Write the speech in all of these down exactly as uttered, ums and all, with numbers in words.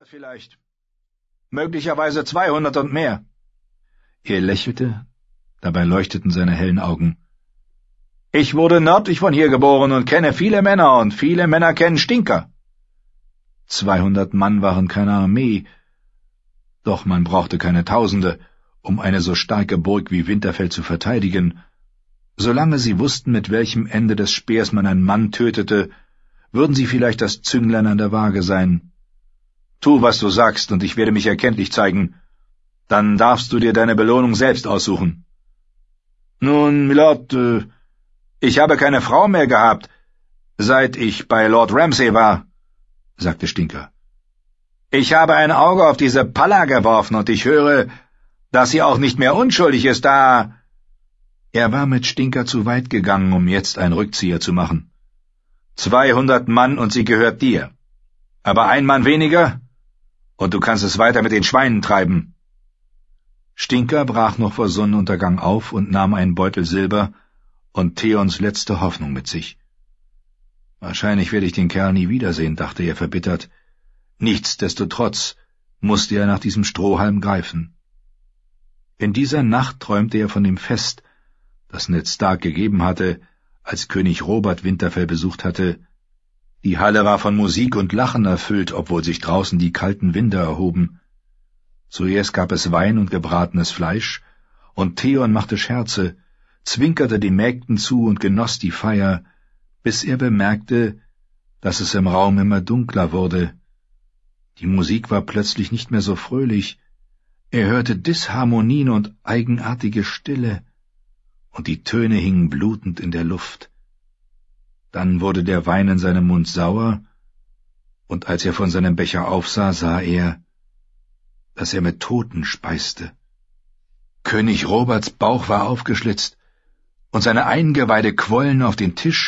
Vielleicht. Möglicherweise zweihundert und mehr. Er lächelte, dabei leuchteten seine hellen Augen. Ich wurde nördlich von hier geboren und kenne viele Männer, und viele Männer kennen Stinker. Zweihundert Mann waren keine Armee, doch man brauchte keine Tausende, um eine so starke Burg wie Winterfell zu verteidigen. Solange sie wussten, mit welchem Ende des Speers man einen Mann tötete, würden sie vielleicht das Zünglein an der Waage sein. Tu, was du sagst, und ich werde mich erkenntlich zeigen. Dann darfst du dir deine Belohnung selbst aussuchen. Nun, Milord, äh, ich habe keine Frau mehr gehabt, seit ich bei Lord Ramsay war, sagte Stinker. Ich habe ein Auge auf diese Palla geworfen, und ich höre, dass sie auch nicht mehr unschuldig ist, da... Er war mit Stinker zu weit gegangen, um jetzt einen Rückzieher zu machen. Zweihundert Mann, und sie gehört dir. Aber ein Mann weniger, und du kannst es weiter mit den Schweinen treiben. Stinker brach noch vor Sonnenuntergang auf und nahm einen Beutel Silber und Theons letzte Hoffnung mit sich. Wahrscheinlich werde ich den Kerl nie wiedersehen, dachte er verbittert. Nichtsdestotrotz musste er nach diesem Strohhalm greifen. In dieser Nacht träumte er von dem Fest, das Ned Stark gegeben hatte, als König Robert Winterfell besucht hatte. Die Halle war von Musik und Lachen erfüllt, obwohl sich draußen die kalten Winde erhoben. Zuerst gab es Wein und gebratenes Fleisch, und Theon machte Scherze, zwinkerte den Mägden zu und genoss die Feier, bis er bemerkte, dass es im Raum immer dunkler wurde. Die Musik war plötzlich nicht mehr so fröhlich, er hörte Disharmonien und eigenartige Stille, und die Töne hingen blutend in der Luft. Dann wurde der Wein in seinem Mund sauer, und als er von seinem Becher aufsah, sah er, dass er mit Toten speiste. König Roberts Bauch war aufgeschlitzt, und seine Eingeweide quollen auf den Tisch,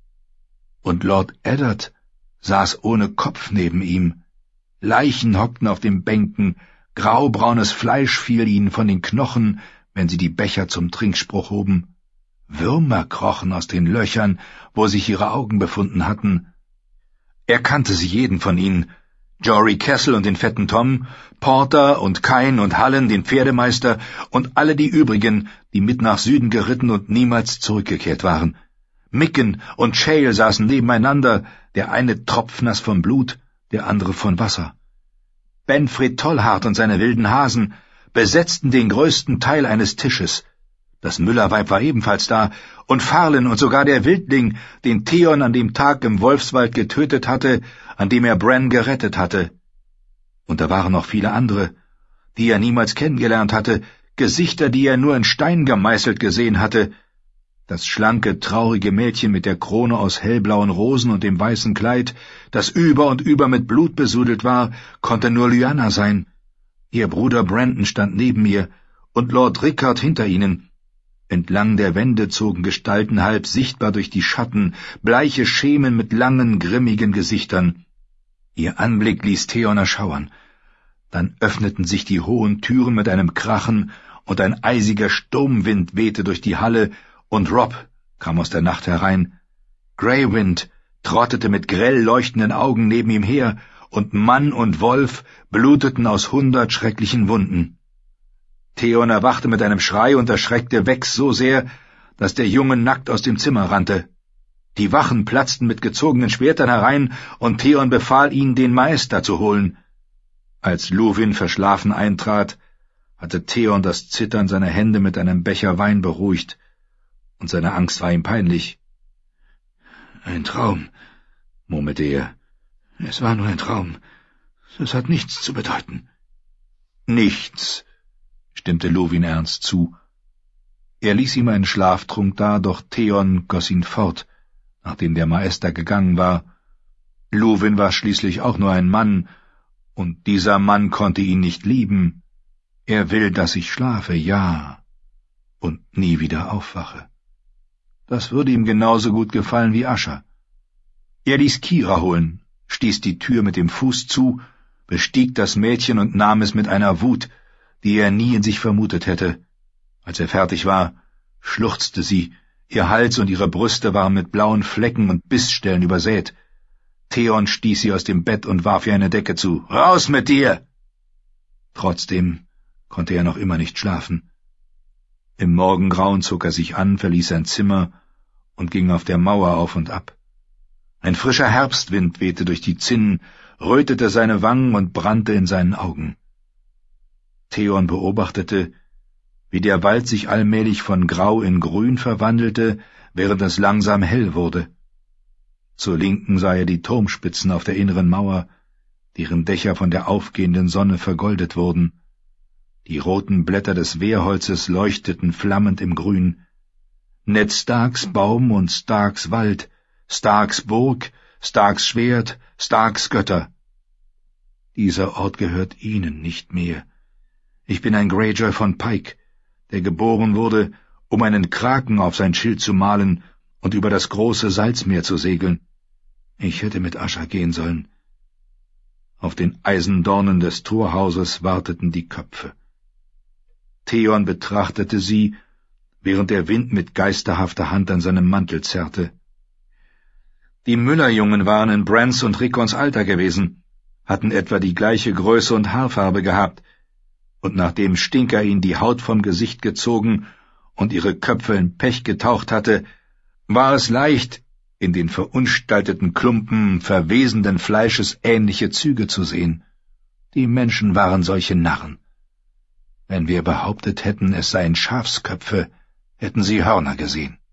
und Lord Eddard saß ohne Kopf neben ihm. Leichen hockten auf den Bänken, graubraunes Fleisch fiel ihnen von den Knochen, wenn sie die Becher zum Trinkspruch hoben. Würmer krochen aus den Löchern, wo sich ihre Augen befunden hatten. Er kannte sie jeden von ihnen, Jory Kessel und den fetten Tom, Porter und Kain und Hallen, den Pferdemeister, und alle die übrigen, die mit nach Süden geritten und niemals zurückgekehrt waren. Micken und Shale saßen nebeneinander, der eine tropfnass vom Blut, der andere von Wasser. Benfred Tollhart und seine wilden Hasen besetzten den größten Teil eines Tisches. Das Müllerweib war ebenfalls da, und Farlen und sogar der Wildling, den Theon an dem Tag im Wolfswald getötet hatte, an dem er Bran gerettet hatte. Und da waren noch viele andere, die er niemals kennengelernt hatte, Gesichter, die er nur in Stein gemeißelt gesehen hatte. Das schlanke, traurige Mädchen mit der Krone aus hellblauen Rosen und dem weißen Kleid, das über und über mit Blut besudelt war, konnte nur Lyanna sein. Ihr Bruder Brandon stand neben ihr, und Lord Rickard hinter ihnen. Entlang der Wände zogen Gestalten halb sichtbar durch die Schatten, bleiche Schemen mit langen, grimmigen Gesichtern. Ihr Anblick ließ Theon erschauern. Dann öffneten sich die hohen Türen mit einem Krachen, und ein eisiger Sturmwind wehte durch die Halle, und Robb kam aus der Nacht herein. Greywind trottete mit grell leuchtenden Augen neben ihm her, und Mann und Wolf bluteten aus hundert schrecklichen Wunden. Theon erwachte mit einem Schrei und erschreckte Wex so sehr, dass der Junge nackt aus dem Zimmer rannte. Die Wachen platzten mit gezogenen Schwertern herein, und Theon befahl ihnen, den Maester zu holen. Als Luwin verschlafen eintrat, hatte Theon das Zittern seiner Hände mit einem Becher Wein beruhigt, und seine Angst war ihm peinlich. »Ein Traum«, murmelte er. »Es war nur ein Traum. Es hat nichts zu bedeuten.« »Nichts«, stimmte Luwin ernst zu. Er ließ ihm einen Schlaftrunk da, doch Theon goss ihn fort, nachdem der Maester gegangen war. Luwin war schließlich auch nur ein Mann, und dieser Mann konnte ihn nicht lieben. Er will, dass ich schlafe, ja, und nie wieder aufwache. Das würde ihm genauso gut gefallen wie Ascher. Er ließ Kira holen, stieß die Tür mit dem Fuß zu, bestieg das Mädchen und nahm es mit einer Wut, die er nie in sich vermutet hätte. Als er fertig war, schluchzte sie, ihr Hals und ihre Brüste waren mit blauen Flecken und Bissstellen übersät. Theon stieß sie aus dem Bett und warf ihr eine Decke zu. »Raus mit dir!« Trotzdem konnte er noch immer nicht schlafen. Im Morgengrauen zog er sich an, verließ sein Zimmer und ging auf der Mauer auf und ab. Ein frischer Herbstwind wehte durch die Zinnen, rötete seine Wangen und brannte in seinen Augen. Theon beobachtete, wie der Wald sich allmählich von Grau in Grün verwandelte, während es langsam hell wurde. Zur Linken sah er die Turmspitzen auf der inneren Mauer, deren Dächer von der aufgehenden Sonne vergoldet wurden. Die roten Blätter des Wehrholzes leuchteten flammend im Grün. Ned Starks Baum und Starks Wald, Starks Burg, Starks Schwert, Starks Götter. Dieser Ort gehört ihnen nicht mehr. Ich bin ein Greyjoy von Pike, der geboren wurde, um einen Kraken auf sein Schild zu malen und über das große Salzmeer zu segeln. Ich hätte mit Asha gehen sollen. Auf den Eisendornen des Torhauses warteten die Köpfe. Theon betrachtete sie, während der Wind mit geisterhafter Hand an seinem Mantel zerrte. Die Müllerjungen waren in Brans und Rickons Alter gewesen, hatten etwa die gleiche Größe und Haarfarbe gehabt, und nachdem Stinker ihnen die Haut vom Gesicht gezogen und ihre Köpfe in Pech getaucht hatte, war es leicht, in den verunstalteten Klumpen verwesenden Fleisches ähnliche Züge zu sehen. Die Menschen waren solche Narren. Wenn wir behauptet hätten, es seien Schafsköpfe, hätten sie Hörner gesehen.